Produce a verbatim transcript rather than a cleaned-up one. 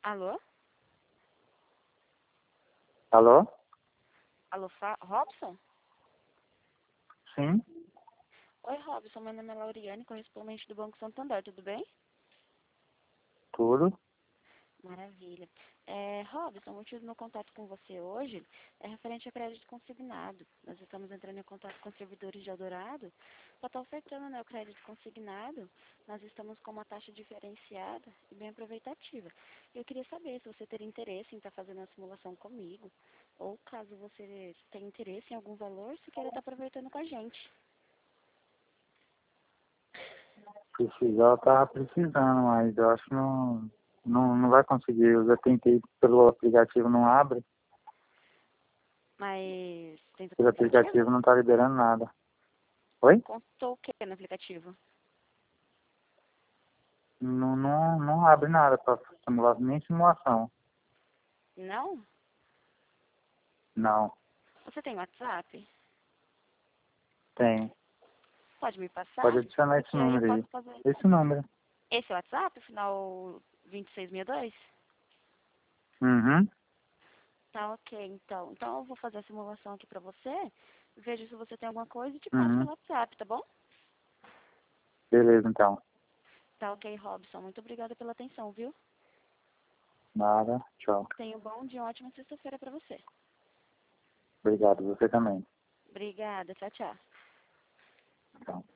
Alô? Alô? Alô, Fa Robson? Sim? Oi, Robson. Meu nome é Lauriane, correspondente do Banco Santander. Tudo bem? Tudo? Maravilha. É, Robson, o motivo do meu contato com você hoje é referente a crédito consignado. Nós estamos entrando em contato com servidores de Eldorado para estar ofertando, né, o crédito consignado. Nós estamos com uma taxa diferenciada e bem aproveitativa. Eu queria saber se você teria interesse em estar fazendo a simulação comigo, ou caso você tenha interesse em algum valor, se queira estar aproveitando com a gente. Precisar, eu tava precisando, mas eu acho que não, não, não vai conseguir. Eu já tentei pelo aplicativo, não abre. Mas tem Pelo aplicativo? aplicativo não tá liberando nada. Oi? Constou o que no aplicativo? Não, não, não abre nada pra simular, nem simulação. Não? Não, Você tem WhatsApp? tem. Pode me Pode passar? adicionar esse Porque aí eu número posso aí. fazer. Esse número. Esse é o WhatsApp, final vinte e seis sessenta e dois? Uhum. Tá ok, então. Então eu vou fazer a simulação aqui pra você. Vejo se você tem alguma coisa e te passo Uhum. pelo WhatsApp, tá bom? Beleza, então. Tá ok, Robson. Muito obrigada pela atenção, viu? Nada. Tchau. Tenha um bom dia, uma ótima sexta-feira pra você. Obrigado. Você também. Obrigada, tchau, tchau. Tchau.